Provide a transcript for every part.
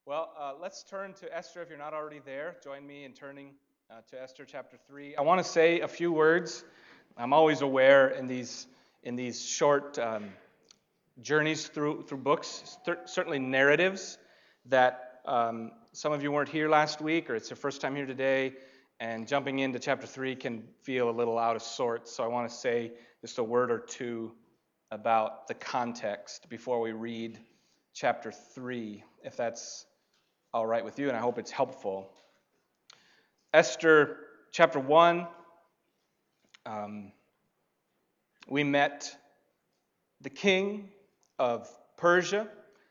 Well, let's turn to Esther if you're not already there. Join me in turning to Esther chapter 3. I want to say a few words. I'm always aware in these short journeys through books, certainly narratives, that some of you weren't here last week or it's your first time here today, and jumping into chapter 3 can feel a little out of sorts. So I want to say just a word or two about the context before we read chapter 3, if that's all right with you, and I hope it's helpful. Esther chapter 1, we met the king of Persia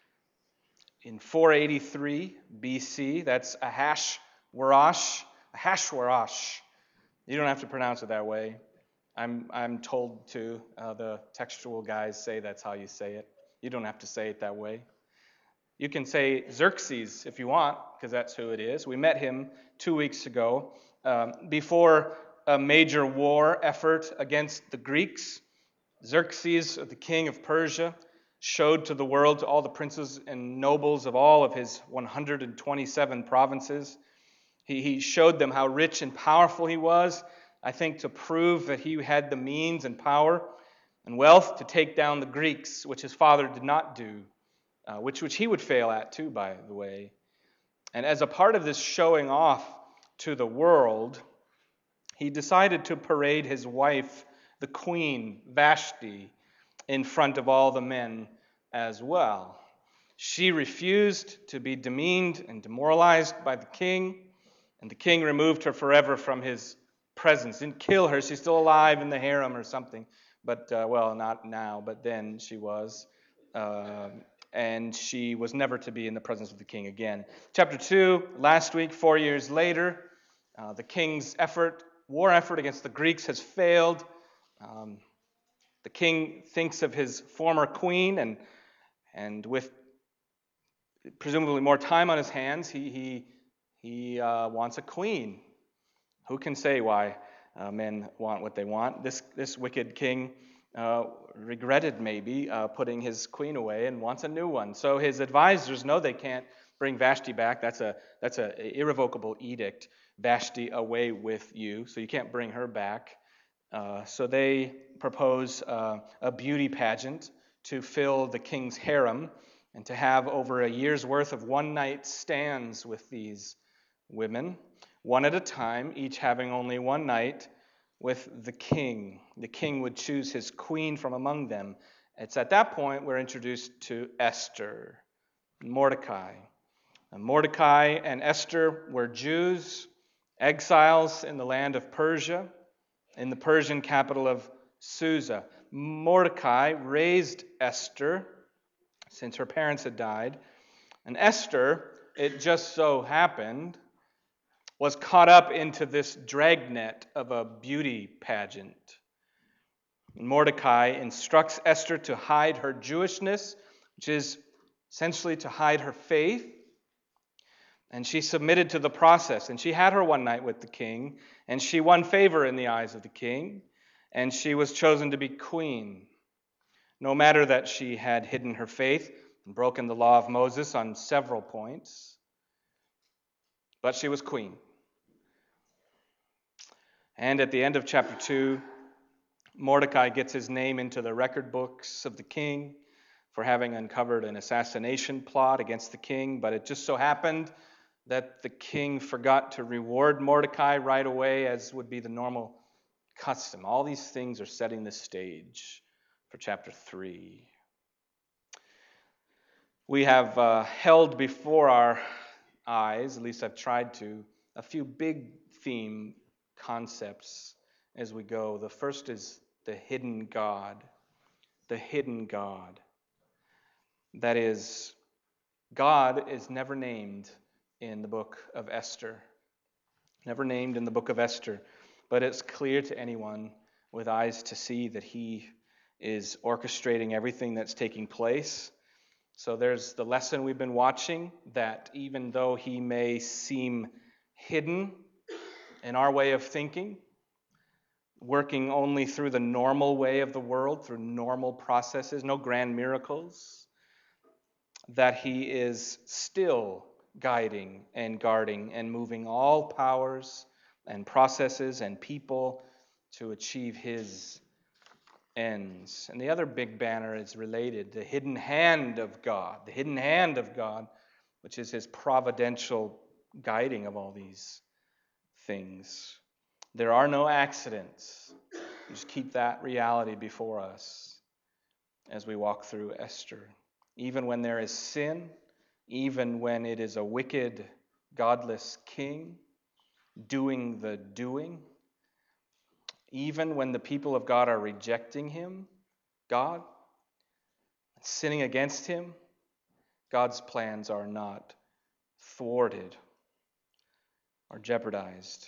in 483 BC. That's Ahasuerus. Ahasuerus. You don't have to pronounce it that way. I'm told to. The textual guys say that's how you say it. You don't have to say it that way. You can say Xerxes if you want, because that's who it is. We met him 2 weeks ago before a major war effort against the Greeks. Xerxes, the king of Persia, showed to the world, to all the princes and nobles of all of his 127 provinces. He showed them how rich and powerful he was, I think to prove that he had the means and power and wealth to take down the Greeks, which his father did not do. Which he would fail at too, by the way. And as a part of this showing off to the world, he decided to parade his wife, the queen, Vashti, in front of all the men as well. She refused to be demeaned and demoralized by the king, and the king removed her forever from his presence. Didn't kill her. She's still alive in the harem or something. But, well, not now, but then she was. And she was never to be in the presence of the king again. Chapter 2, last week, 4 years later, the king's war effort against the Greeks has failed. The king thinks of his former queen, and with presumably more time on his hands, he wants a queen. Who can say why men want what they want? This wicked king regretted maybe putting his queen away and wants a new one. So his advisors know they can't bring Vashti back. That's a irrevocable edict. Vashti away with you, so you can't bring her back. So they propose a beauty pageant to fill the king's harem and to have over a year's worth of one-night stands with these women, one at a time, each having only one night with the king. The king would choose his queen from among them. It's at that point we're introduced to Esther, Mordecai. And Mordecai and Esther were Jews, exiles in the land of Persia, in the Persian capital of Susa. Mordecai raised Esther since her parents had died. And Esther, it just so happened, was caught up into this dragnet of a beauty pageant. Mordecai instructs Esther to hide her Jewishness, which is essentially to hide her faith. And she submitted to the process. And she had her one night with the king. And she won favor in the eyes of the king. And she was chosen to be queen. No matter that she had hidden her faith and broken the law of Moses on several points. But she was queen. And at the end of chapter 2, Mordecai gets his name into the record books of the king for having uncovered an assassination plot against the king. But it just so happened that the king forgot to reward Mordecai right away, as would be the normal custom. All these things are setting the stage for chapter 3. We have held before our eyes, at least I've tried to, a few big theme concepts as we go. The first is the hidden God. The hidden God. That is, God is never named in the book of Esther. Never named in the book of Esther. But it's clear to anyone with eyes to see that he is orchestrating everything that's taking place. So there's the lesson we've been watching, that even though he may seem hidden in our way of thinking, working only through the normal way of the world, through normal processes, no grand miracles, that he is still guiding and guarding and moving all powers and processes and people to achieve his ends. And the other big banner is related, the hidden hand of God. The hidden hand of God, which is his providential guiding of all these things. There are no accidents. Just keep that reality before us as we walk through Esther. Even when there is sin, even when it is a wicked, godless king doing the doing, even when the people of God are rejecting him, God, sinning against him, God's plans are not thwarted or jeopardized.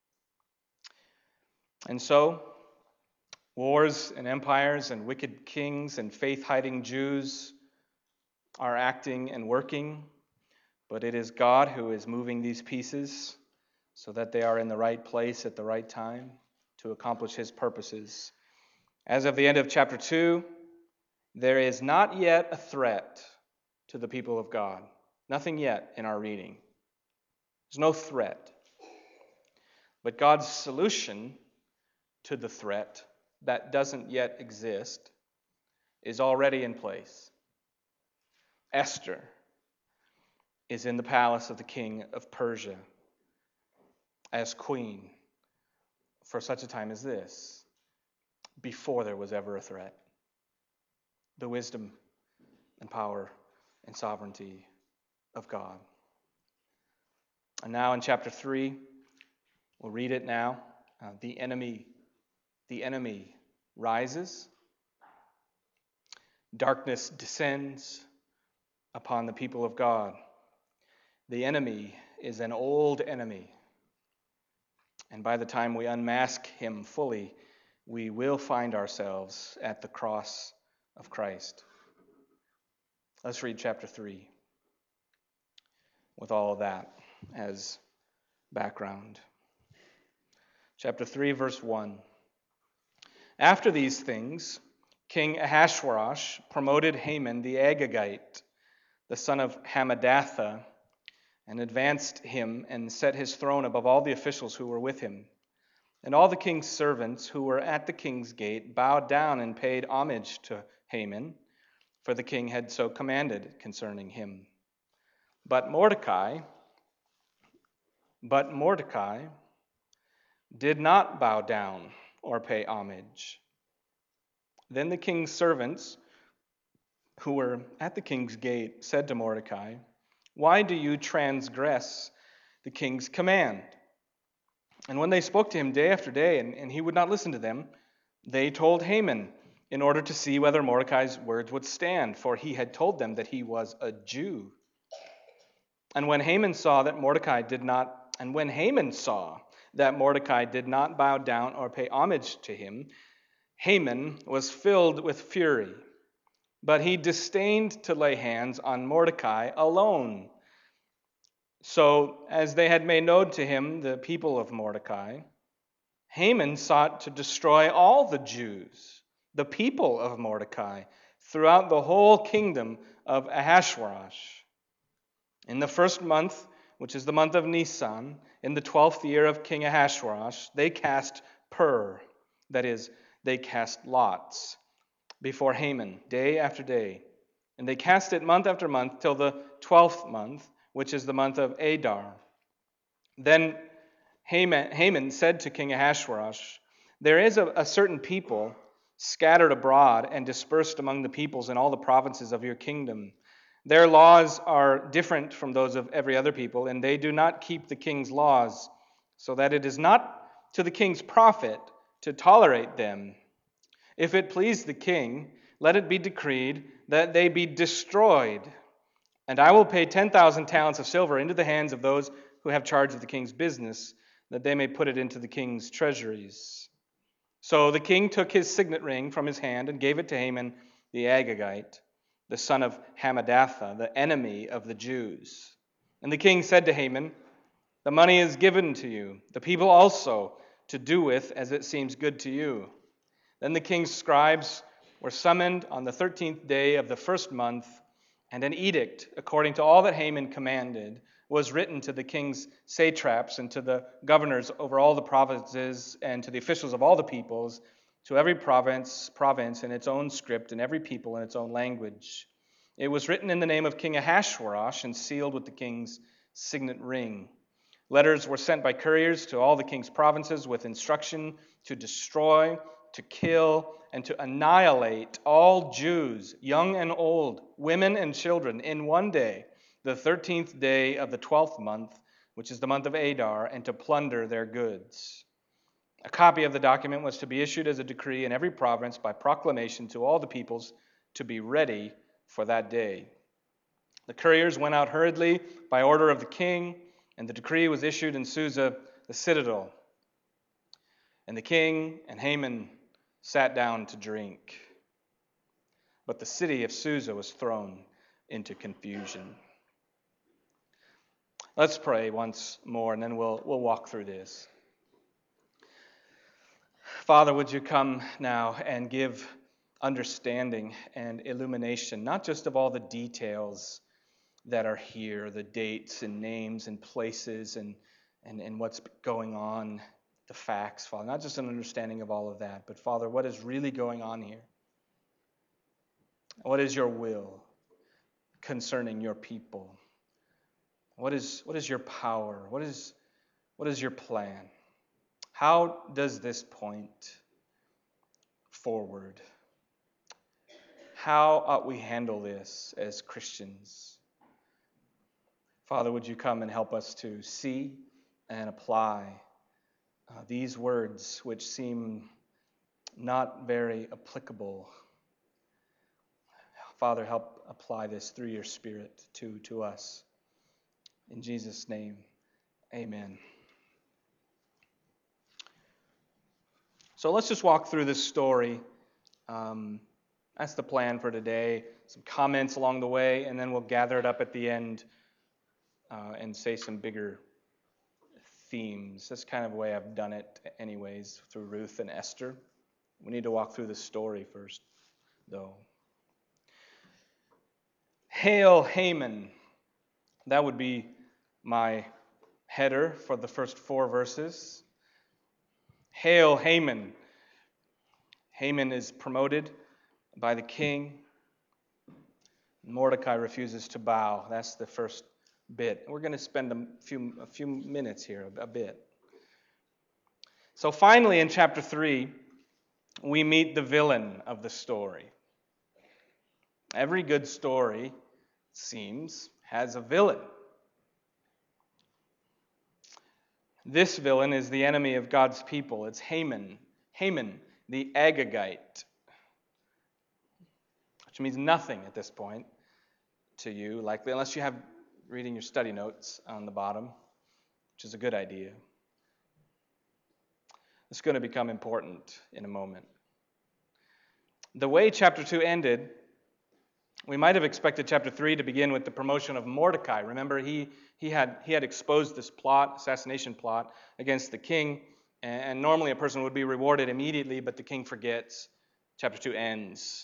And so, wars and empires and wicked kings and faith-hiding Jews are acting and working, but it is God who is moving these pieces so that they are in the right place at the right time to accomplish his purposes. As of the end of chapter 2, there is not yet a threat to the people of God. Nothing yet in our reading. There's no threat. But God's solution to the threat that doesn't yet exist is already in place. Esther is in the palace of the king of Persia as queen for such a time as this, before there was ever a threat. The wisdom and power and sovereignty of God. And now in chapter 3, we'll read it now. The enemy rises. Darkness descends upon the people of God. The enemy is an old enemy. And by the time we unmask him fully, we will find ourselves at the cross of Christ. Let's read chapter 3 with all of that as background. Chapter 3, verse 1. After these things, King Ahasuerus promoted Haman the Agagite, the son of Hammedatha, and advanced him and set his throne above all the officials who were with him. And all the king's servants who were at the king's gate bowed down and paid homage to Haman, for the king had so commanded concerning him. But Mordecai did not bow down or pay homage. Then the king's servants who were at the king's gate said to Mordecai, "Why do you transgress the king's command?" And when they spoke to him day after day, and he would not listen to them, they told Haman in order to see whether Mordecai's words would stand, for he had told them that he was a Jew. And when Haman saw that Mordecai did not bow down or pay homage to him, Haman was filled with fury. But he disdained to lay hands on Mordecai alone. So, as they had made known to him the people of Mordecai, Haman sought to destroy all the Jews, the people of Mordecai, throughout the whole kingdom of Ahasuerus. In the first month, which is the month of Nisan, in the 12th year of King Ahasuerus, they cast pur, that is, they cast lots, before Haman day after day. And they cast it month after month till the 12th month, which is the month of Adar. Then Haman said to King Ahasuerus, "There is a certain people scattered abroad and dispersed among the peoples in all the provinces of your kingdom. Their laws are different from those of every other people, and they do not keep the king's laws, so that it is not to the king's profit to tolerate them. If it please the king, let it be decreed that they be destroyed, and I will pay 10,000 talents of silver into the hands of those who have charge of the king's business, that they may put it into the king's treasuries." So the king took his signet ring from his hand and gave it to Haman the Agagite, the son of Hammedatha, the enemy of the Jews. And the king said to Haman, "The money is given to you, the people also, to do with as it seems good to you." Then the king's scribes were summoned on the 13th day of the first month, And an edict, according to all that Haman commanded, was written to the king's satraps and to the governors over all the provinces and to the officials of all the peoples, to every province in its own script and every people in its own language. It was written in the name of King Ahasuerus and sealed with the king's signet ring. Letters were sent by couriers to all the king's provinces with instruction to destroy, to kill, and to annihilate all Jews, young and old, women and children, in one day, the 13th day of the 12th month, which is the month of Adar, and to plunder their goods. A copy of the document was to be issued as a decree in every province by proclamation to all the peoples to be ready for that day. The couriers went out hurriedly by order of the king, and the decree was issued in Susa, the citadel. And the king and Haman sat down to drink. But the city of Susa was thrown into confusion. Let's pray once more, and then we'll walk through this. Father, would you come now and give understanding and illumination, not just of all the details that are here, the dates and names and places and what's going on, the facts, Father, not just an understanding of all of that, but Father, what is really going on here? What is your will concerning your people? What is your power? What is your plan? How does this point forward? How ought we handle this as Christians? Father, would you come and help us to see and apply these words which seem not very applicable. Father, help apply this through your Spirit to us. In Jesus' name, amen. So let's just walk through this story. That's the plan for today. Some comments along the way, and then we'll gather it up at the end and say some bigger themes. That's kind of the way I've done it anyways, through Ruth and Esther. We need to walk through the story first, though. Hail, Haman. That would be my header for the first 4 verses. Hail, Haman. Haman is promoted by the king. Mordecai refuses to bow. That's the first bit. We're going to spend a few minutes here, a bit. So finally, in chapter 3, we meet the villain of the story. Every good story, it seems, has a villain. This villain is the enemy of God's people. It's Haman. Haman, the Agagite. Which means nothing at this point to you, likely, unless you have reading your study notes on the bottom, which is a good idea. It's going to become important in a moment. The way chapter 2 ended, we might have expected chapter 3 to begin with the promotion of Mordecai. Remember, he had exposed this assassination plot against the king, and normally a person would be rewarded immediately, but the king forgets. Chapter 2 ends.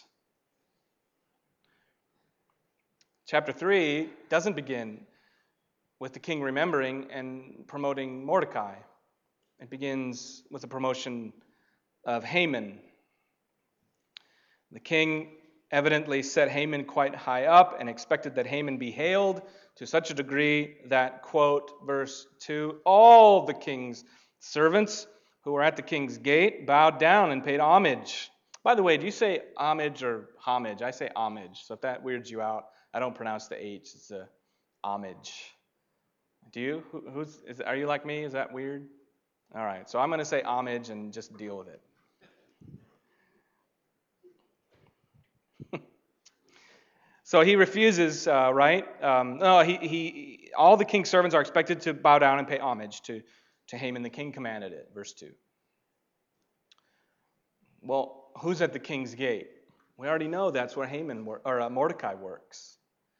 Chapter 3 doesn't begin with the king remembering and promoting Mordecai. It begins with the promotion of Haman. The king evidently set Haman quite high up and expected that Haman be hailed to such a degree that, quote, verse 2, all the king's servants who were at the king's gate bowed down and paid homage. By the way, do you say homage or homage? I say homage, so if that weirds you out, I don't pronounce the H. It's a homage. Do you? Are you like me? Is that weird? All right, so I'm going to say homage and just deal with it. So he refuses, right? No, all the king's servants are expected to bow down and pay homage to Haman. The king commanded it, verse 2. Well, who's at the king's gate? We already know that's where Mordecai works.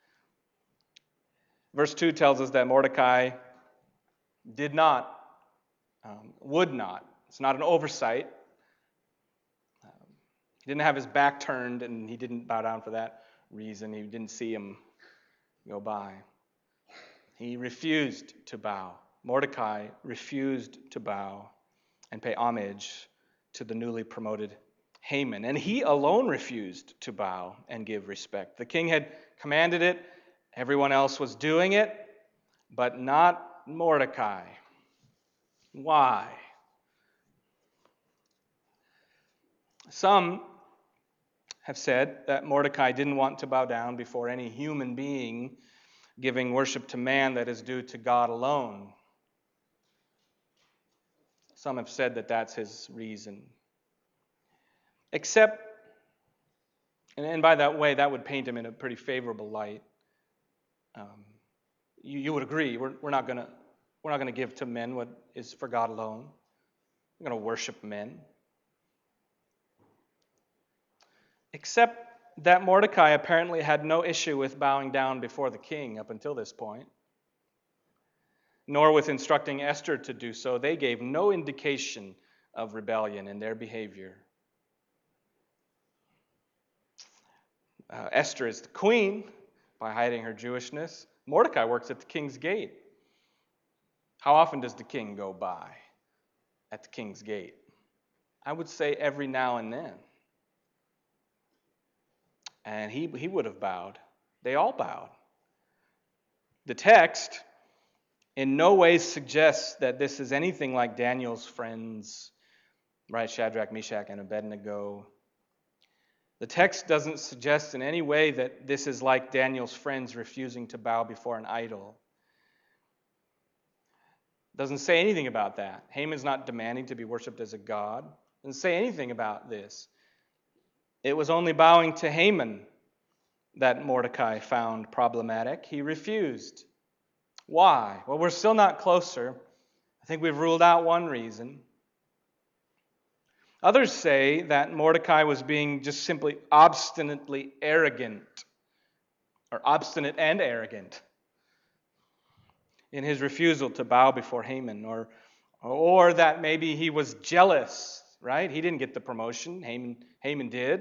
Verse 2 tells us that Mordecai would not. It's not an oversight. He didn't have his back turned, and he didn't bow down for that reason. He didn't see him go by. He refused to bow. Mordecai refused to bow and pay homage to the newly promoted Haman. And he alone refused to bow and give respect. The king had commanded it. Everyone else was doing it, but not Mordecai. Why? Some have said that Mordecai didn't want to bow down before any human being giving worship to man that is due to God alone. Some have said that that's his reason. Except, and by that way, that would paint him in a pretty favorable light. You would agree, we're not going to give to men what is for God alone. We're going to worship men. Except that Mordecai apparently had no issue with bowing down before the king up until this point, nor with instructing Esther to do so. They gave no indication of rebellion in their behavior. Esther is the queen by hiding her Jewishness. Mordecai works at the king's gate. How often does the king go by at the king's gate? I would say every now and then. And he would have bowed. They all bowed. The text in no way suggests that this is anything like Daniel's friends, right? Shadrach, Meshach, and Abednego. The text doesn't suggest in any way that this is like Daniel's friends refusing to bow before an idol. It doesn't say anything about that. Haman's not demanding to be worshipped as a god. It doesn't say anything about this. It was only bowing to Haman that Mordecai found problematic. He refused. Why? Well, we're still not closer. I think we've ruled out one reason. Others say that Mordecai was being just simply obstinately arrogant, or obstinate and arrogant, in his refusal to bow before Haman, or that maybe he was jealous, right? He didn't get the promotion. Haman did.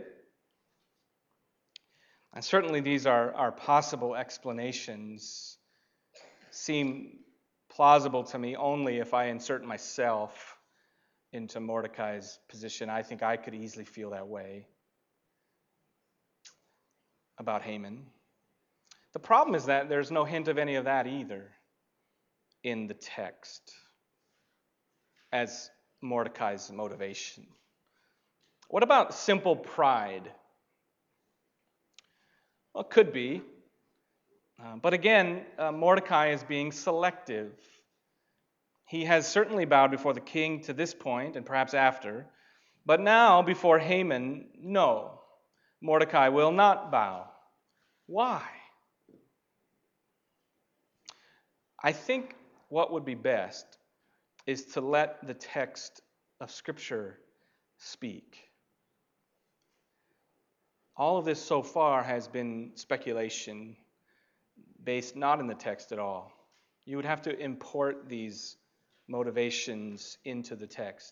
And certainly these are possible explanations. Seem plausible to me only if I insert myself into Mordecai's position. I think I could easily feel that way about Haman. The problem is that there's no hint of any of that either in the text as Mordecai's motivation. What about simple pride? Well, it could be. But again, Mordecai is being selective. He has certainly bowed before the king to this point, and perhaps after. But now, before Haman, no. Mordecai will not bow. Why? I think what would be best is to let the text of Scripture speak. All of this so far has been speculation based not in the text at all. You would have to import these motivations into the text.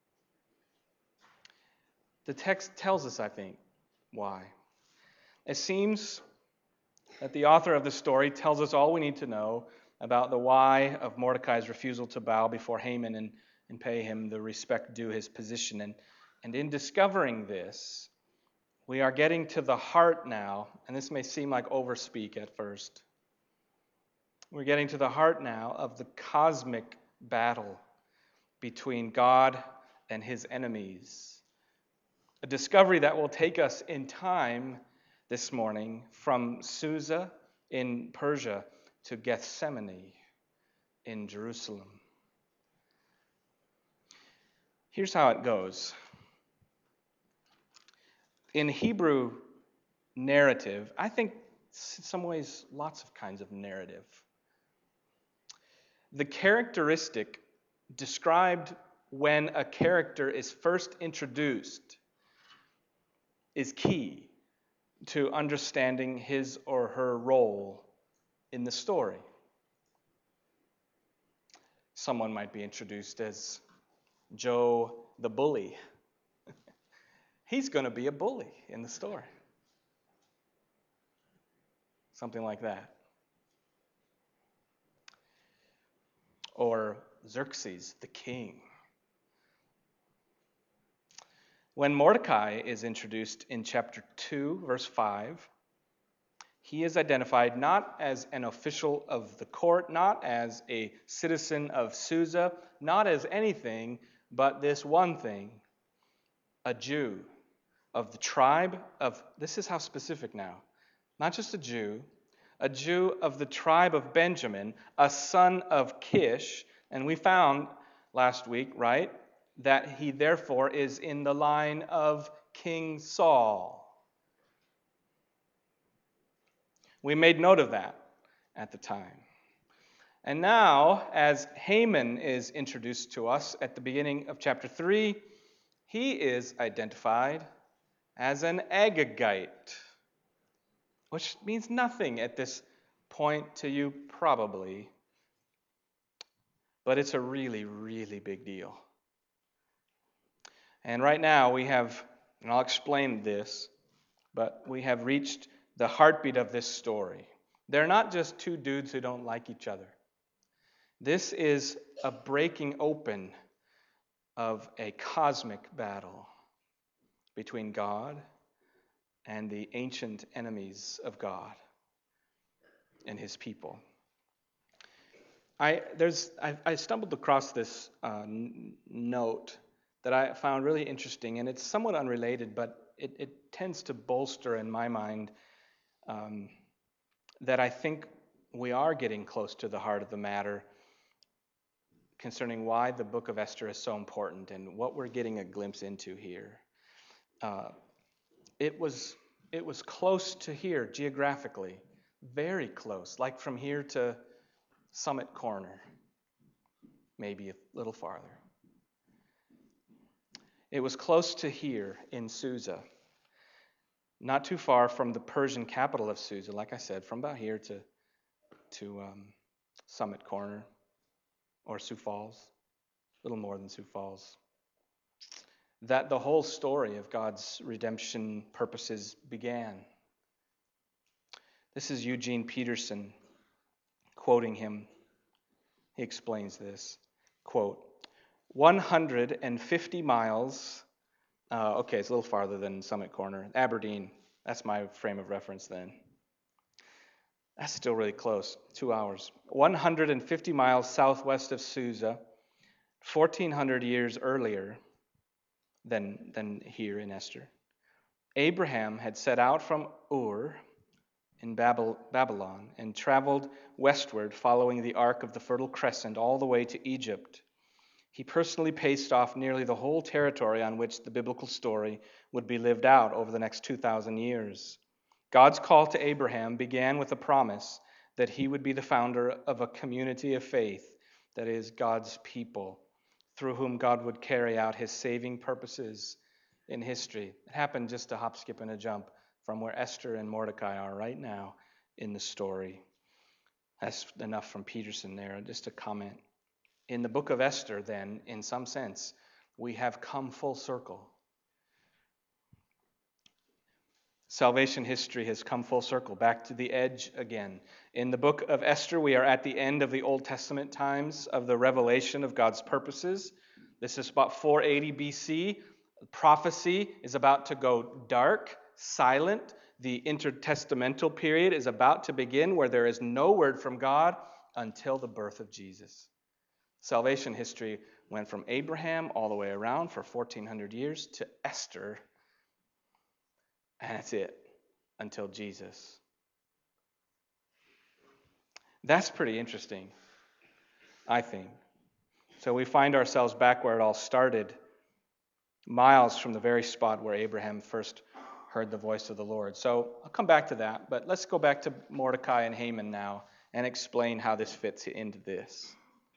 The text tells us, I think, why. It seems that the author of the story tells us all we need to know about the why of Mordecai's refusal to bow before Haman and pay him the respect due his position. And in discovering this, we are getting to the heart now, and this may seem like overspeak at first. We're getting to the heart now of the cosmic battle between God and his enemies. A discovery that will take us in time this morning from Susa in Persia to Gethsemane in Jerusalem. Here's how it goes. In Hebrew narrative, I think in some ways lots of kinds of narrative, the characteristic described when a character is first introduced is key to understanding his or her role in the story. Someone might be introduced as Joe the bully. He's going to be a bully in the story. Something like that. or Xerxes, the king. When Mordecai is introduced in chapter 2, verse 5, he is identified not as an official of the court, not as a citizen of Susa, not as anything but this one thing, a Jew of the tribe of, this is how specific now, not just a Jew of the tribe of Benjamin, a son of Kish, and we found last week, right, that he therefore is in the line of King Saul. We made note of that at the time. And now, as Haman is introduced to us at the beginning of chapter 3, he is identified as an Agagite, which means nothing at this point to you probably, but it's a really, really big deal. And right now we have, and I'll explain this, but we have reached the heartbeat of this story. They're not just two dudes who don't like each other. This is a breaking open of a cosmic battle between God and the ancient enemies of God and his people. I stumbled across this note that I found really interesting, and it's somewhat unrelated, but it tends to bolster in my mind that I think we are getting close to the heart of the matter concerning why the book of Esther is so important and what we're getting a glimpse into here. It was close to here geographically, very close, like from here to Summit Corner, maybe a little farther. It was close to here in Susa, not too far from the Persian capital of Susa, like I said, from about here to Summit Corner, or Sioux Falls, a little more than Sioux Falls. That the whole story of God's redemption purposes began. This is Eugene Peterson quoting him. He explains this, quote, 150 miles, okay, it's a little farther than Summit Corner, Aberdeen, that's my frame of reference then. That's still really close, 2 hours. 150 miles southwest of Susa, 1,400 years earlier than here in Esther. Abraham had set out from Ur in Babylon and traveled westward following the arc of the Fertile Crescent all the way to Egypt. He personally paced off nearly the whole territory on which the biblical story would be lived out over the next 2,000 years. God's call to Abraham began with a promise that he would be the founder of a community of faith, that is, God's people, through whom God would carry out his saving purposes in history. It happened just a hop, skip, and a jump from where Esther and Mordecai are right now in the story. That's enough from Peterson there, just a comment. In the book of Esther, then, in some sense, we have come full circle. Salvation history has come full circle, back to the edge again. In the book of Esther, we are at the end of the Old Testament times of the revelation of God's purposes. This is about 480 BC. Prophecy is about to go dark, silent. The intertestamental period is about to begin, where there is no word from God until the birth of Jesus. Salvation history went from Abraham all the way around for 1,400 years to Esther, and that's it, until Jesus. That's pretty interesting, I think. So we find ourselves back where it all started, miles from the very spot where Abraham first heard the voice of the Lord. So I'll come back to that, but let's go back to Mordecai and Haman now and explain how this fits into this.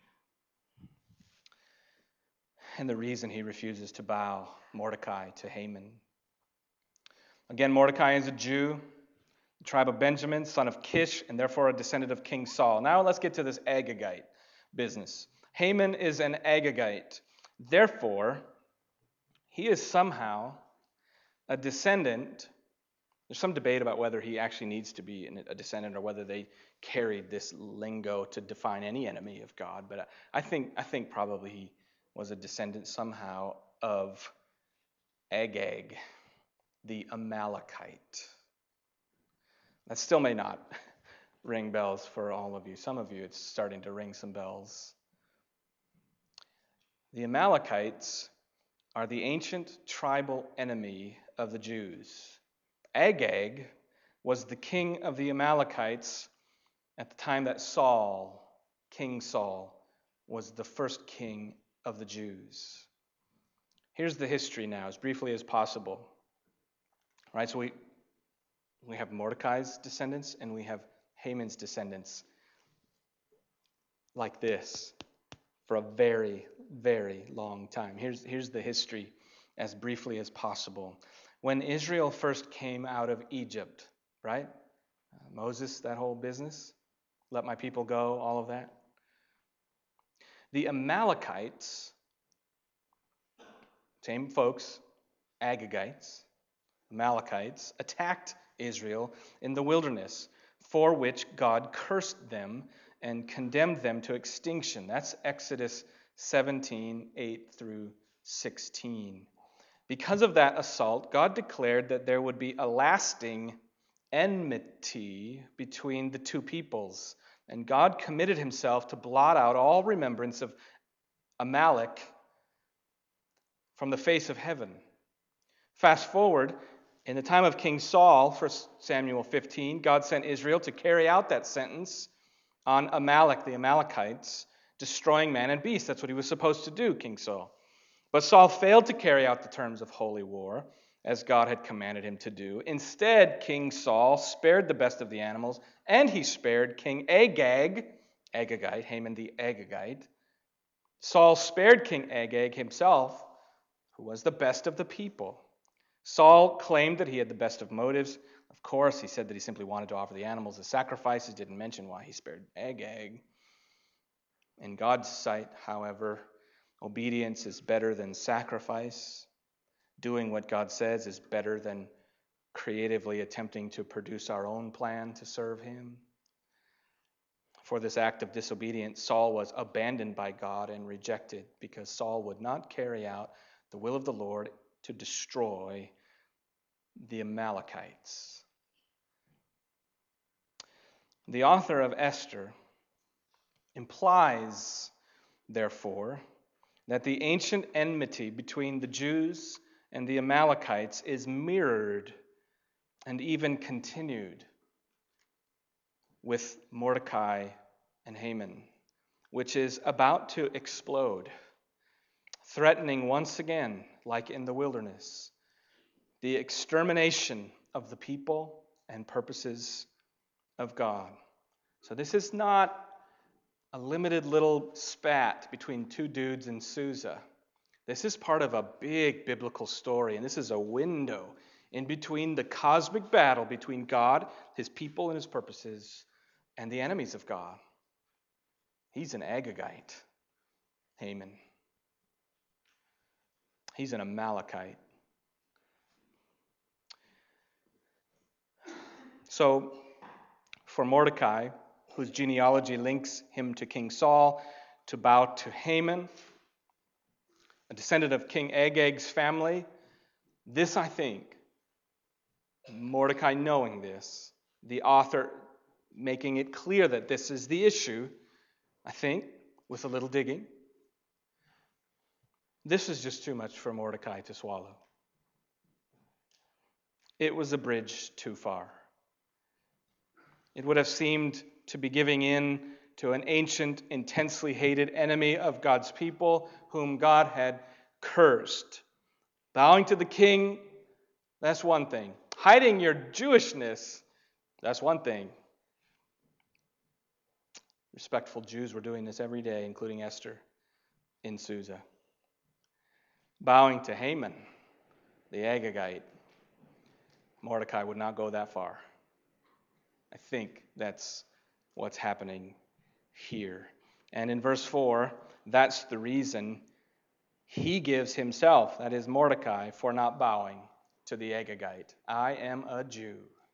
And the reason he refuses to bow Mordecai to Haman. Again, Mordecai is a Jew, the tribe of Benjamin, son of Kish, and therefore a descendant of King Saul. Now let's get to this Agagite business. Haman is an Agagite. Therefore, he is somehow a descendant There's some debate about whether he actually needs to be a descendant or whether they carried this lingo to define any enemy of God. But I think probably he was a descendant somehow of Agag, the Amalekite. That still may not ring bells for all of you. Some of you, it's starting to ring some bells. The Amalekites are the ancient tribal enemy of the Jews. Agag was the king of the Amalekites at the time that King Saul, was the first king of the Jews. Here's the history now, as briefly as possible. All right, so we have Mordecai's descendants and we have Haman's descendants like this for a very, very long time. Here's the history as briefly as possible. When Israel first came out of Egypt, right? Moses, that whole business, let my people go, all of that. The Amalekites, same folks, Agagites, Amalekites, attacked Israel in the wilderness, for which God cursed them and condemned them to extinction. That's Exodus 17, 8 through 16. Because of that assault, God declared that there would be a lasting enmity between the two peoples, and God committed himself to blot out all remembrance of Amalek from the face of heaven. Fast forward, in the time of King Saul, 1 Samuel 15, God sent Israel to carry out that sentence on Amalek, the Amalekites, destroying man and beast. That's what he was supposed to do, King Saul. But Saul failed to carry out the terms of holy war, as God had commanded him to do. Instead, King Saul spared the best of the animals, and he spared King Agagite, Haman the Agagite. Saul spared King Agag himself, who was the best of the people. Saul claimed that he had the best of motives. Of course, he said that he simply wanted to offer the animals as sacrifices, didn't mention why he spared Agag. In God's sight, however, obedience is better than sacrifice. Doing what God says is better than creatively attempting to produce our own plan to serve him. For this act of disobedience, Saul was abandoned by God and rejected because Saul would not carry out the will of the Lord to destroy the Amalekites. The author of Esther implies, therefore, that the ancient enmity between the Jews and the Amalekites is mirrored and even continued with Mordecai and Haman, which is about to explode, threatening once again, like in the wilderness, the extermination of the people and purposes of God. So this is not a limited little spat between two dudes in Susa. This is part of a big biblical story, and this is a window in between the cosmic battle between God, his people, and his purposes, and the enemies of God. He's an Agagite, Haman. He's an Amalekite. So, for Mordecai, whose genealogy links him to King Saul, to bow to Haman, a descendant of King Agag's family, this, I think, Mordecai knowing this, the author making it clear that this is the issue, I think, with a little digging, this is just too much for Mordecai to swallow. It was a bridge too far. It would have seemed to be giving in to an ancient, intensely hated enemy of God's people whom God had cursed. Bowing to the king, that's one thing. Hiding your Jewishness, that's one thing. Respectful Jews were doing this every day, including Esther in Susa. Bowing to Haman, the Agagite, Mordecai would not go that far. I think that's what's happening here. And in verse 4, that's the reason he gives himself, that is Mordecai, for not bowing to the Agagite. I am a Jew.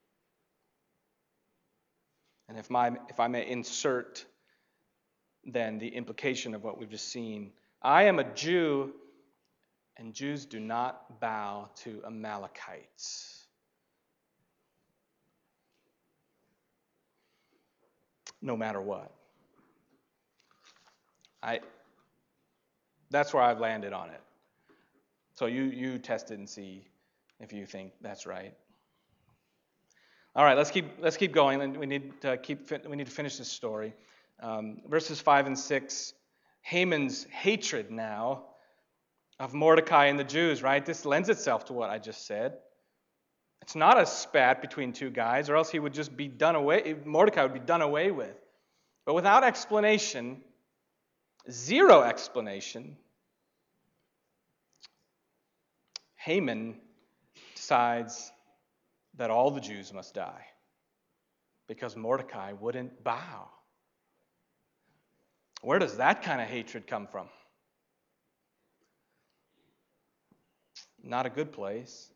And if I may insert then the implication of what we've just seen, I am a Jew, and Jews do not bow to Amalekites. No matter what. That's where I've landed on it. So you test it and see if you think that's right. All right, let's keep going, and we need to finish this story. Verses 5 and 6. Haman's hatred now of Mordecai and the Jews. Right, this lends itself to what I just said. It's not a spat between two guys, or else he would just be done away. Mordecai would be done away with. But without explanation, zero explanation, Haman decides that all the Jews must die because Mordecai wouldn't bow. Where does that kind of hatred come from? Not a good place.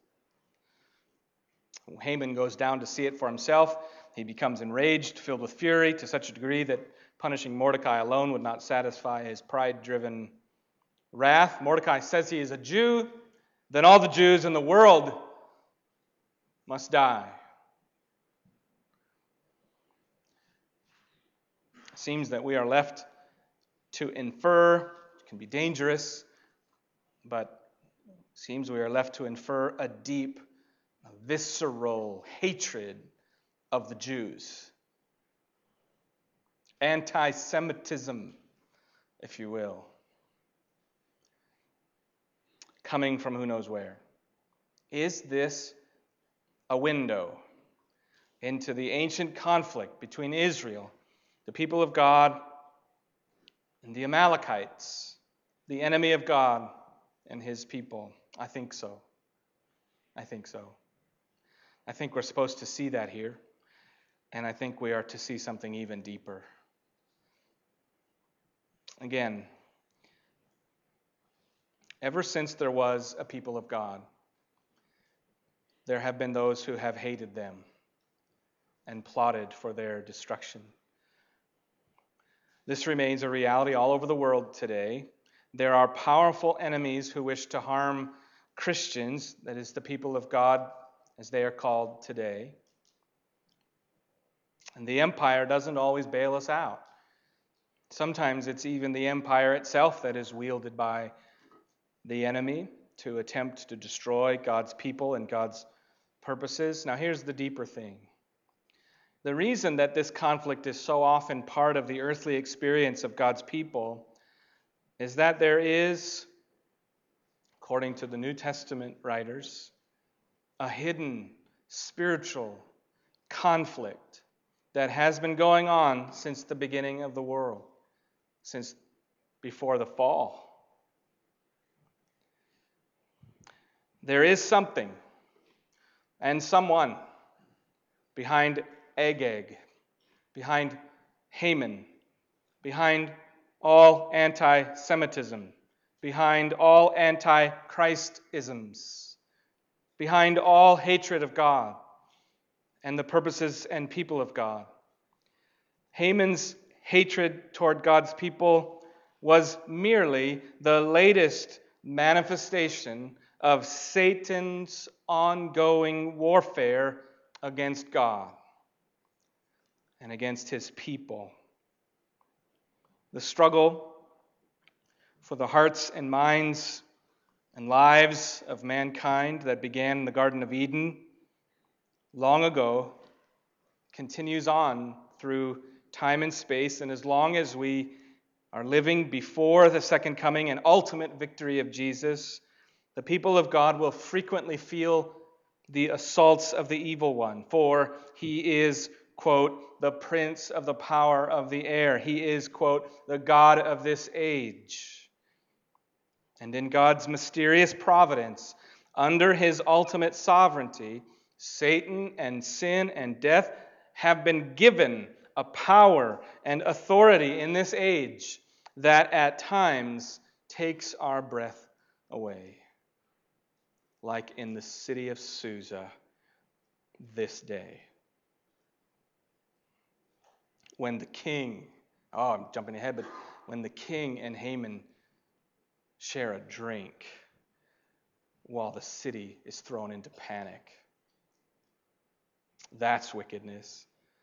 Haman goes down to see it for himself. He becomes enraged, filled with fury, to such a degree that punishing Mordecai alone would not satisfy his pride-driven wrath. Mordecai says he is a Jew, then all the Jews in the world must die. It seems that we are left to infer, it can be dangerous, but it seems we are left to infer a deep, visceral hatred of the Jews. Anti-Semitism, if you will. Coming from who knows where. Is this a window into the ancient conflict between Israel, the people of God, and the Amalekites, the enemy of God and his people? I think so. I think we're supposed to see that here, and I think we are to see something even deeper. Again, ever since there was a people of God, there have been those who have hated them and plotted for their destruction. This remains a reality all over the world today. There are powerful enemies who wish to harm Christians, that is, the people of God as they are called today. And the empire doesn't always bail us out. Sometimes it's even the empire itself that is wielded by the enemy to attempt to destroy God's people and God's purposes. Now here's the deeper thing. The reason that this conflict is so often part of the earthly experience of God's people is that there is, according to the New Testament writers, a hidden spiritual conflict that has been going on since the beginning of the world, since before the fall. There is something and someone behind Agag, behind Haman, behind all anti-Semitism, behind all anti-Christisms, behind all hatred of God and the purposes and people of God. Haman's hatred toward God's people was merely the latest manifestation of Satan's ongoing warfare against God and against his people. The struggle for the hearts and minds and lives of mankind that began in the Garden of Eden long ago continues on through time and space, and as long as we are living before the second coming and ultimate victory of Jesus, the people of God will frequently feel the assaults of the evil one, for he is, quote, the prince of the power of the air. He is, quote, the God of this age. And in God's mysterious providence, under his ultimate sovereignty, Satan and sin and death have been given a power and authority in this age that at times takes our breath away. like in the city of Susa this day. When the king, I'm jumping ahead, but when the king and Haman share a drink while the city is thrown into panic. That's wickedness.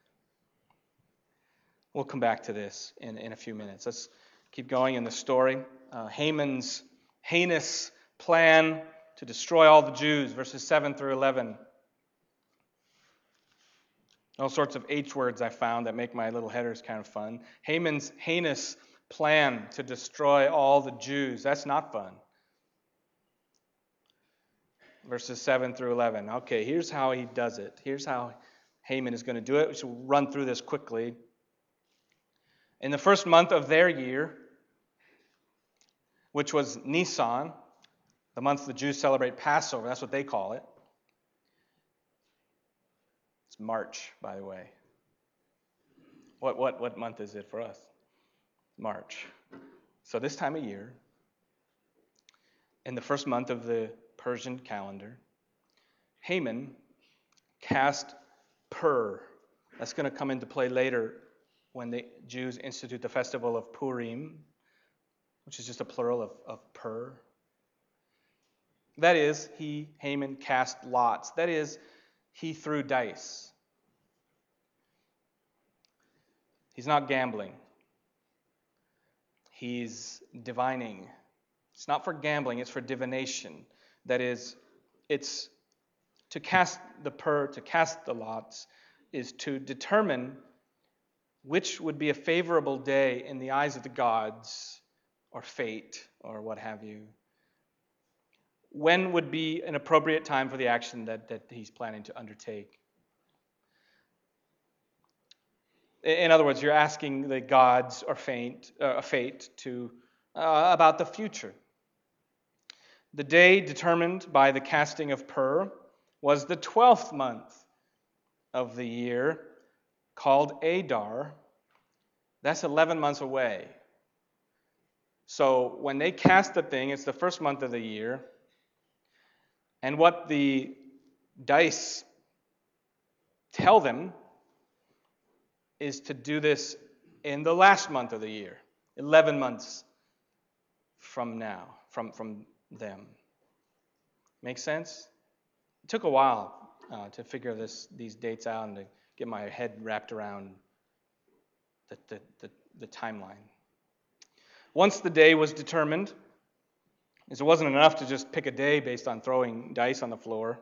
We'll come back to this in a few minutes. Let's keep going in the story. Haman's heinous plan to destroy all the Jews, verses 7 through 11. All sorts of H words I found that make my little headers kind of fun. Haman's heinous plan to destroy all the Jews. That's not fun. Verses 7 through 11. Okay, here's how he does it. Here's how Haman is going to do it. We should run through this quickly. In the first month of their year, which was Nisan, the month the Jews celebrate Passover, that's what they call it. It's March, by the way. What month is it for us? March. So this time of year, in the first month of the Persian calendar, Haman cast Pur. That's going to come into play later when the Jews institute the festival of Purim, which is just a plural of Pur. That is, Haman, cast lots. That is, he threw dice. He's not gambling. He's divining. It's not for gambling, it's for divination. That is, it's to cast the Pur, to cast the lots, is to determine which would be a favorable day in the eyes of the gods, or fate, or what have you. When would be an appropriate time for the action that he's planning to undertake? In other words, you're asking the gods or fate to about the future. The day determined by the casting of Pur was the 12th month of the year, called Adar. That's 11 months away. So when they cast the thing, it's the first month of the year. And what the dice tell them is to do this in the last month of the year, 11 months from now, from them. Make sense? It took a while to figure these dates out and to get my head wrapped around the timeline. Once the day was determined, it wasn't enough to just pick a day based on throwing dice on the floor.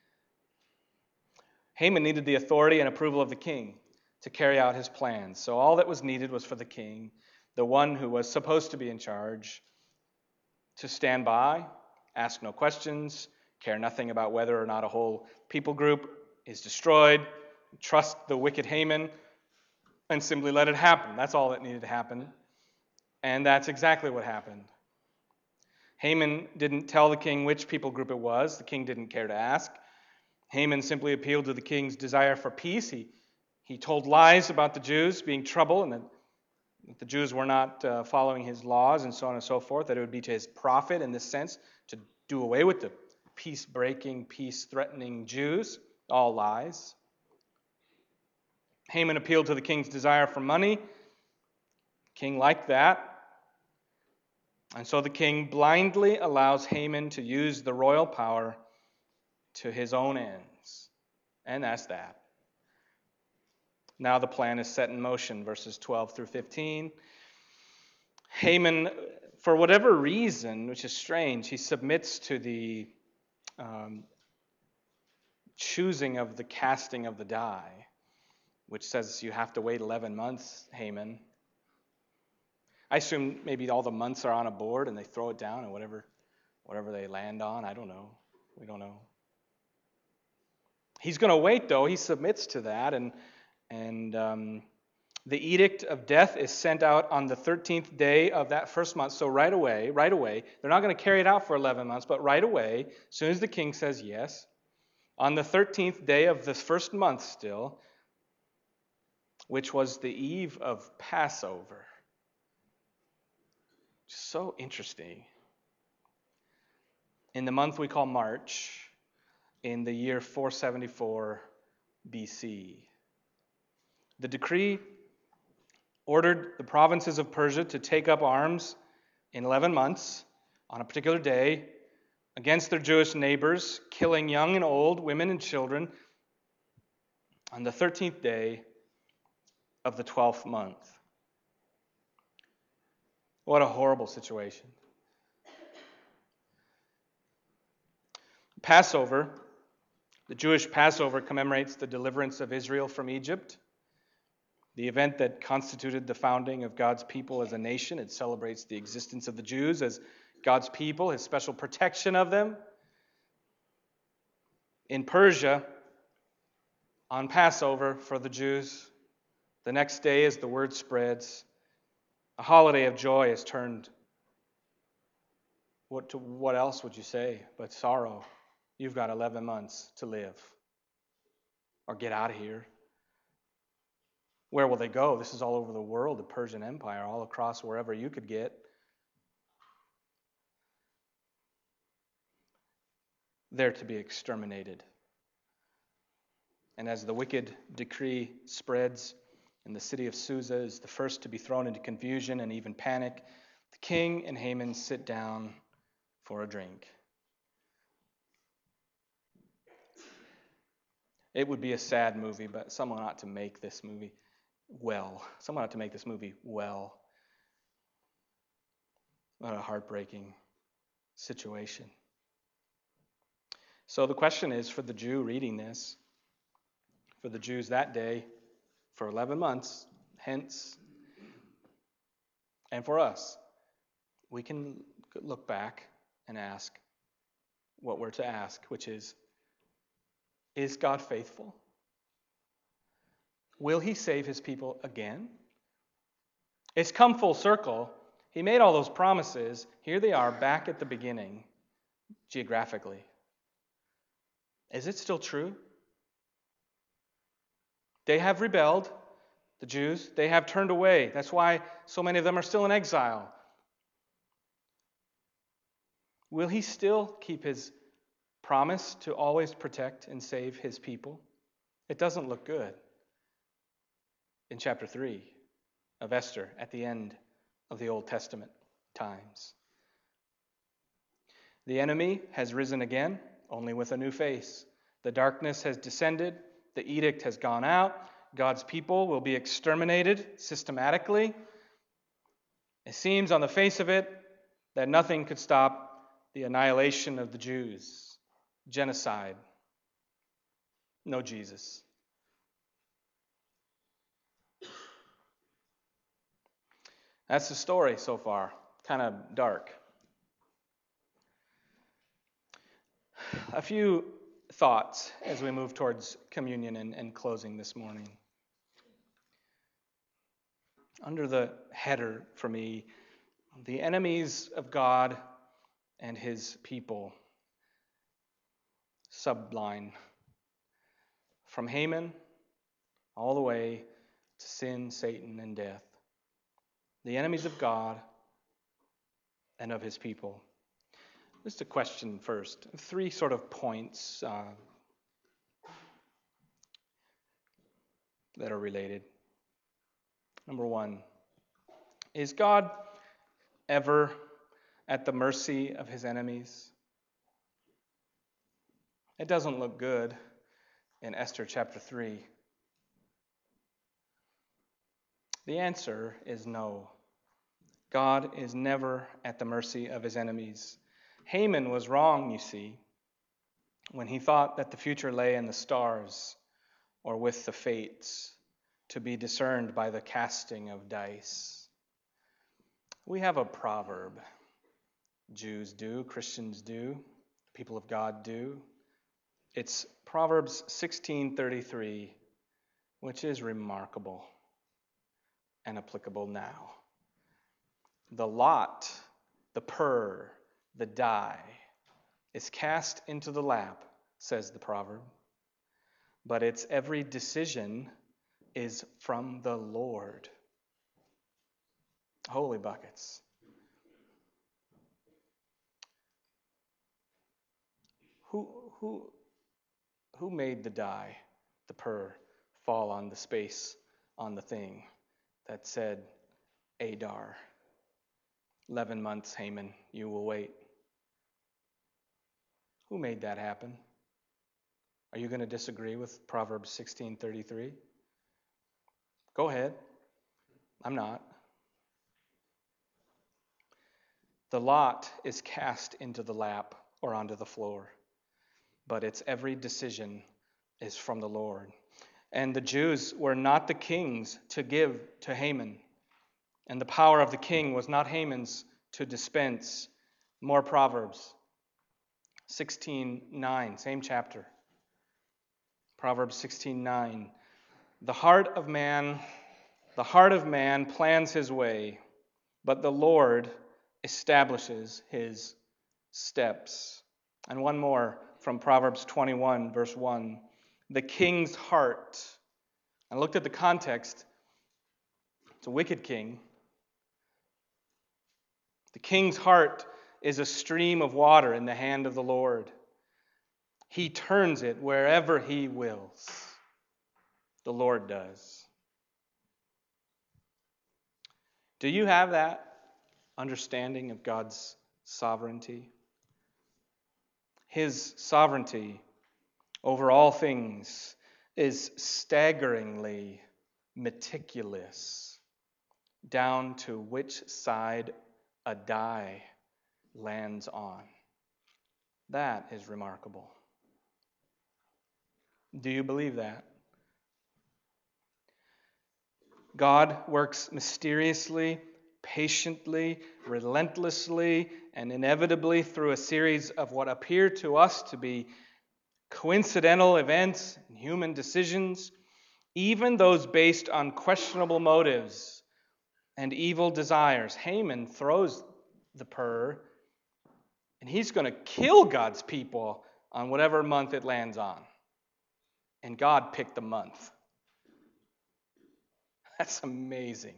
Haman needed the authority and approval of the king to carry out his plans. So all that was needed was for the king, the one who was supposed to be in charge, to stand by, ask no questions, care nothing about whether or not a whole people group is destroyed, trust the wicked Haman, and simply let it happen. That's all that needed to happen. And that's exactly what happened. Haman didn't tell the king which people group it was. The king didn't care to ask. Haman simply appealed to the king's desire for peace. He told lies about the Jews being trouble and that the Jews were not following his laws and so on and so forth, that it would be to his profit in this sense to do away with the peace-breaking, peace-threatening Jews. All lies. Haman appealed to the king's desire for money. The king liked that. And so the king blindly allows Haman to use the royal power to his own ends. And that's that. Now the plan is set in motion, verses 12 through 15. Haman, for whatever reason, which is strange, he submits to the choosing of the casting of the die, which says you have to wait 11 months, Haman. I assume maybe all the months are on a board and they throw it down and whatever they land on. I don't know. We don't know. He's going to wait, though. He submits to that, and the edict of death is sent out on the 13th day of that first month. So right away, they're not going to carry it out for 11 months, but right away, as soon as the king says yes, on the 13th day of this first month still, which was the eve of Passover. So interesting. in the month we call March, in the year 474 BC. The decree ordered the provinces of Persia to take up arms in 11 months on a particular day against their Jewish neighbors, killing young and old, women and children, on the 13th day of the 12th month. What a horrible situation. Passover, the Jewish Passover, commemorates the deliverance of Israel from Egypt, the event that constituted the founding of God's people as a nation. It celebrates the existence of the Jews as God's people, his special protection of them. In Persia, on Passover for the Jews, the next day, as the word spreads, a holiday of joy is turned, what else would you say but sorrow? You've got 11 months to live. Or get out of here. Where will they go? This is all over the world, the Persian Empire, all across wherever you could get. They're to be exterminated. And as the wicked decree spreads, and the city of Susa is the first to be thrown into confusion and even panic, the king and Haman sit down for a drink. It would be a sad movie, but someone ought to make this movie well. Someone ought to make this movie well. What a heartbreaking situation. So the question is, for the Jew reading this, for the Jews that day, for 11 months, hence, and for us, we can look back and ask what we're to ask, which is God faithful? Will he save his people again? It's come full circle. He made all those promises. Here they are back at the beginning, geographically. Is it still true? They have rebelled, the Jews. They have turned away. That's why so many of them are still in exile. Will he still keep his promise to always protect and save his people? It doesn't look good. In chapter 3 of Esther, at the end of the Old Testament times. The enemy has risen again, only with a new face. The darkness has descended. The edict has gone out. God's people will be exterminated systematically. It seems on the face of it that nothing could stop the annihilation of the Jews. Genocide. No Jesus. That's the story so far. Kind of dark. A few thoughts as we move towards communion and closing this morning. Under the header for me, the enemies of God and his people. Subline. From Haman all the way to sin, Satan, and death. The enemies of God and of his people. Just a question first. 3 sort of points that are related. Number 1, is God ever at the mercy of his enemies? It doesn't look good in Esther chapter 3. The answer is no. God is never at the mercy of his enemies. Haman was wrong, you see, when he thought that the future lay in the stars or with the fates to be discerned by the casting of dice. We have a proverb. Jews do, Christians do, people of God do. It's Proverbs 16:33, which is remarkable and applicable now. The lot, the purr, the die is cast into the lap, says the proverb, but its every decision is from the Lord. Holy buckets. Who made the die, the pur, fall on the space on the thing that said, Adar, 11 months, Haman, you will wait? Who made that happen? Are you going to disagree with Proverbs 16:33? Go ahead. I'm not. The lot is cast into the lap or onto the floor, but its every decision is from the Lord. And the Jews were not the king's to give to Haman, and the power of the king was not Haman's to dispense. More Proverbs 16:9, same chapter. Proverbs 16:9. The heart of man plans his way, but the Lord establishes his steps. And one more from Proverbs 21, verse 1. The king's heart. I looked at the context. It's a wicked king. The king's heart is a stream of water in the hand of the Lord. He turns it wherever he wills. The Lord does. Do you have that understanding of God's sovereignty? His sovereignty over all things is staggeringly meticulous, down to which side a die lands on. That is remarkable. Do you believe that? God works mysteriously, patiently, relentlessly, and inevitably through a series of what appear to us to be coincidental events and human decisions, even those based on questionable motives and evil desires. Haman throws the pur, and he's going to kill God's people on whatever month it lands on. And God picked the month. That's amazing.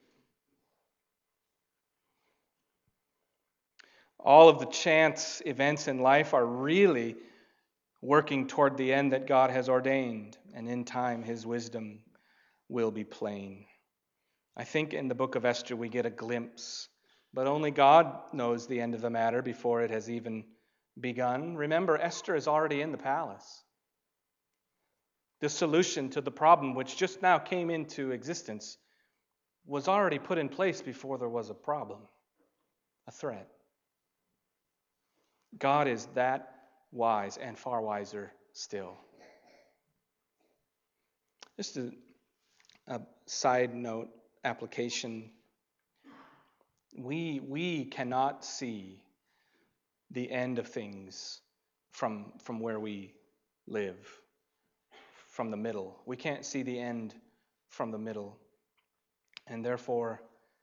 All of the chance events in life are really working toward the end that God has ordained, and in time his wisdom will be plain. I think in the book of Esther we get a glimpse, but only God knows the end of the matter before it has even begun. Remember, Esther is already in the palace. The solution to the problem which just now came into existence was already put in place before there was a problem, a threat. God is that wise and far wiser still. Just a side note application. We cannot see the end of things from where we live, from the middle. We can't see the end from the middle. And therefore,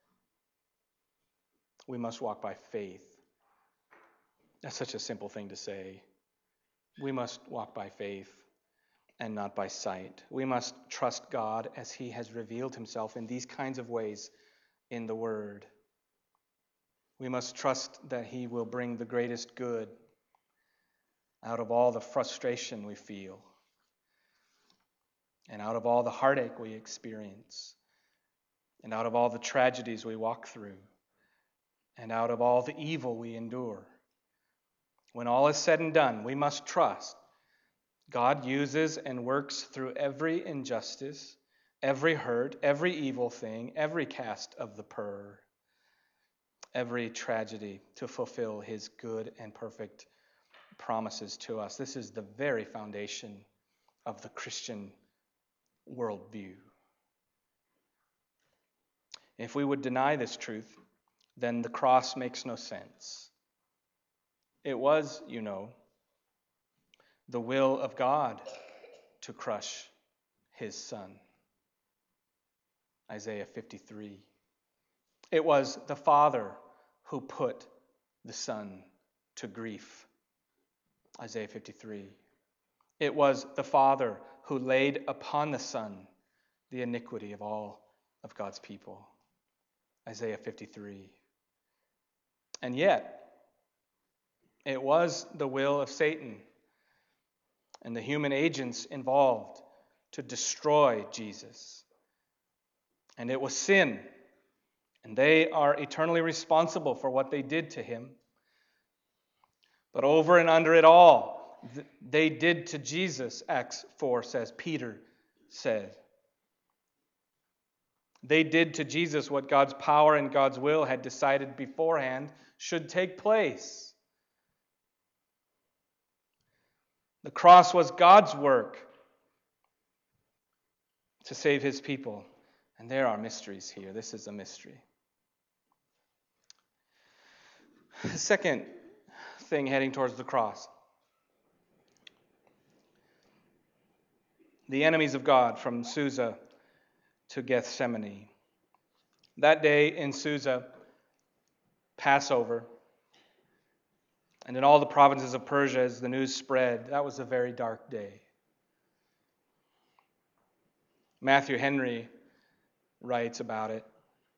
we must walk by faith. That's such a simple thing to say. We must walk by faith and not by sight. We must trust God as he has revealed himself in these kinds of ways in the Word. We must trust that he will bring the greatest good out of all the frustration we feel and out of all the heartache we experience and out of all the tragedies we walk through and out of all the evil we endure. When all is said and done, we must trust God uses and works through every injustice, every hurt, every evil thing, every cast of the pur, every tragedy to fulfill his good and perfect promises to us. This is the very foundation of the Christian worldview. If we would deny this truth, then the cross makes no sense. It was, the will of God to crush his Son. Isaiah 53. It was the Father who put the Son to grief. Isaiah 53. It was the Father who laid upon the Son the iniquity of all of God's people. Isaiah 53. And yet, it was the will of Satan and the human agents involved to destroy Jesus. And it was sin, and they are eternally responsible for what they did to him. But over and under it all, they did to Jesus, Acts 4 says, Peter said. They did to Jesus what God's power and God's will had decided beforehand should take place. The cross was God's work to save his people. And there are mysteries here. This is a mystery. The second thing heading towards the cross. The enemies of God from Susa to Gethsemane. That day in Susa, Passover, and in all the provinces of Persia as the news spread, that was a very dark day. Matthew Henry writes about it,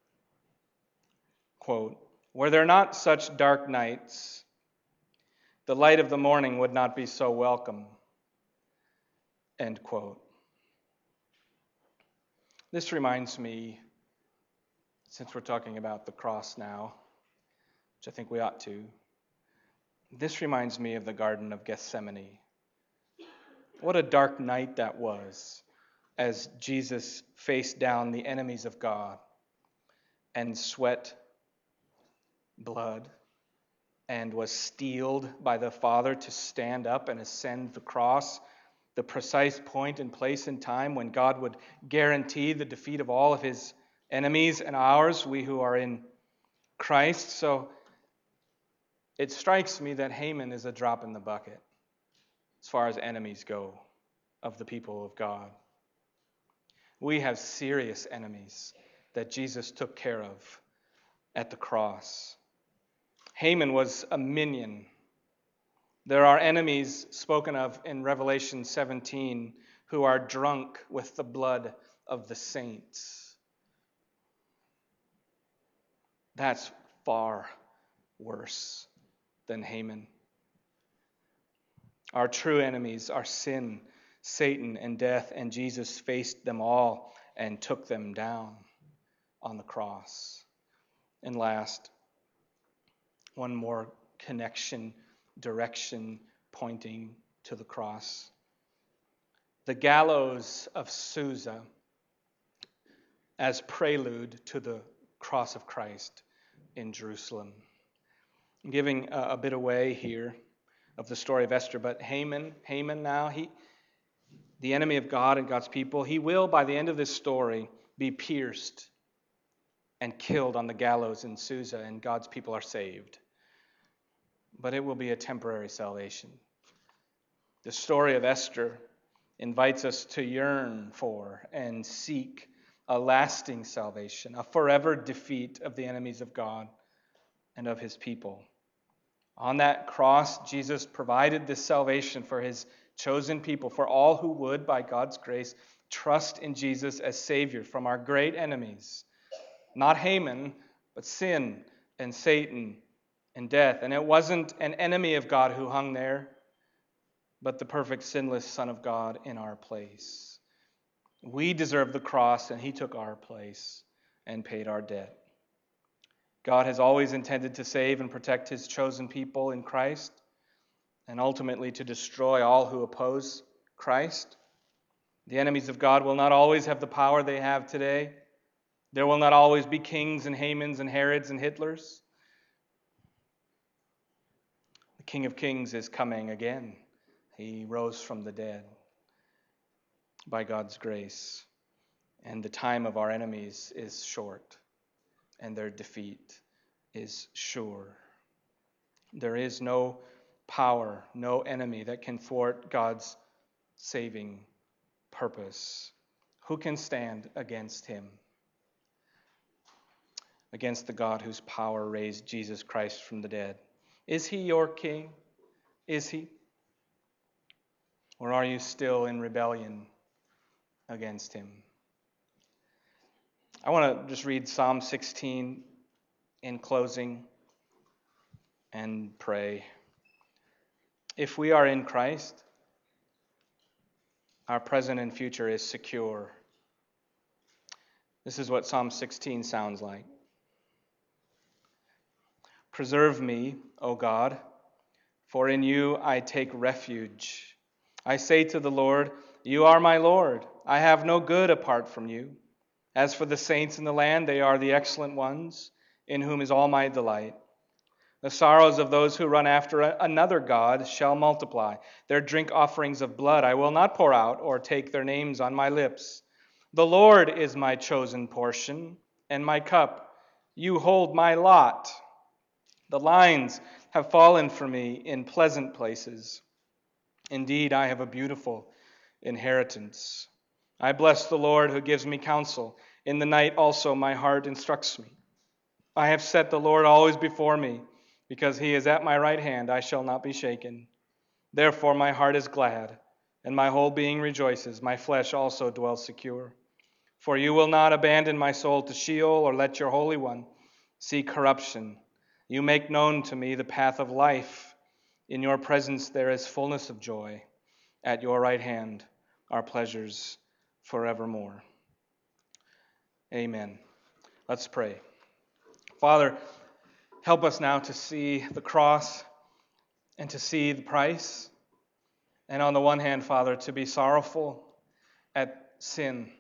quote, "Were there not such dark nights, the light of the morning would not be so welcome." End quote. This reminds me, since we're talking about the cross now, which I think we ought to, this reminds me of the Garden of Gethsemane. What a dark night that was as Jesus faced down the enemies of God and sweat blood and was steeled by the Father to stand up and ascend the cross, the precise point and place in time when God would guarantee the defeat of all of his enemies and ours, we who are in Christ. So it strikes me that Haman is a drop in the bucket as far as enemies go of the people of God. We have serious enemies that Jesus took care of at the cross. Haman was a minion. There are enemies spoken of in Revelation 17 who are drunk with the blood of the saints. That's far worse than Haman. Our true enemies are sin, Satan, and death, and Jesus faced them all and took them down on the cross. And last, one more connection, direction pointing to the cross. The gallows of Susa as prelude to the cross of Christ in Jerusalem. I'm giving a bit away here of the story of Esther, but Haman now, the enemy of God and God's people, he will, by the end of this story, be pierced and killed on the gallows in Susa, and God's people are saved. But it will be a temporary salvation. The story of Esther invites us to yearn for and seek a lasting salvation, a forever defeat of the enemies of God and of his people. On that cross, Jesus provided this salvation for his chosen people, for all who would, by God's grace, trust in Jesus as Savior from our great enemies. Not Haman, but sin and Satan and death. And it wasn't an enemy of God who hung there, but the perfect sinless Son of God in our place. We deserve the cross, and he took our place and paid our debt. God has always intended to save and protect his chosen people in Christ, and ultimately to destroy all who oppose Christ. The enemies of God will not always have the power they have today. There will not always be kings and Hamans and Herods and Hitlers. The King of Kings is coming again. He rose from the dead by God's grace. And the time of our enemies is short, and their defeat is sure. There is no power, no enemy that can thwart God's saving purpose. Who can stand against him? Against the God whose power raised Jesus Christ from the dead. Is he your king? Is he? Or are you still in rebellion against him? I want to just read Psalm 16 in closing and pray. If we are in Christ, Our present and future is secure. This is what Psalm 16 sounds like. Preserve me, O God, for in you I take refuge. I say to the Lord, you are my Lord. I have no good apart from you. As for the saints in the land, they are the excellent ones, in whom is all my delight. The sorrows of those who run after another God shall multiply. Their drink offerings of blood I will not pour out, or take their names on my lips. The Lord is my chosen portion and my cup. You hold my lot. The lines have fallen for me in pleasant places. Indeed, I have a beautiful inheritance. I bless the Lord who gives me counsel. In the night also my heart instructs me. I have set the Lord always before me. Because he is at my right hand, I shall not be shaken. Therefore my heart is glad, and my whole being rejoices. My flesh also dwells secure. For you will not abandon my soul to Sheol, or let your Holy One see corruption. You make known to me the path of life. In your presence there is fullness of joy. At your right hand are pleasures forevermore. Amen. Let's pray. Father, help us now to see the cross and to see the price. And on the one hand, Father, to be sorrowful at sin.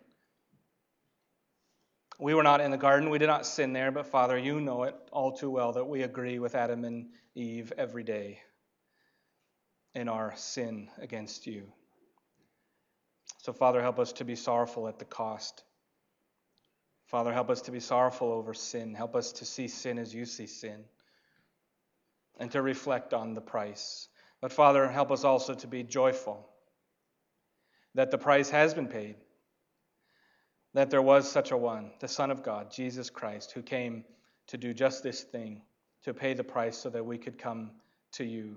We were not in the garden. We did not sin there. But Father, you know it all too well that we agree with Adam and Eve every day in our sin against you. So Father, help us to be sorrowful at the cost. Father, help us to be sorrowful over sin. Help us to see sin as you see sin and to reflect on the price. But Father, help us also to be joyful that the price has been paid, that there was such a one, the Son of God, Jesus Christ, who came to do just this thing, to pay the price so that we could come to you.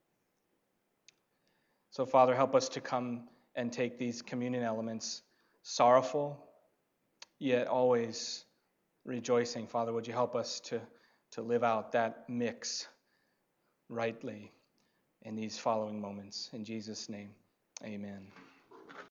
So Father, help us to come and take these communion elements sorrowful, yet always rejoicing. Father, would you help us to live out that mix rightly in these following moments. In Jesus' name, amen.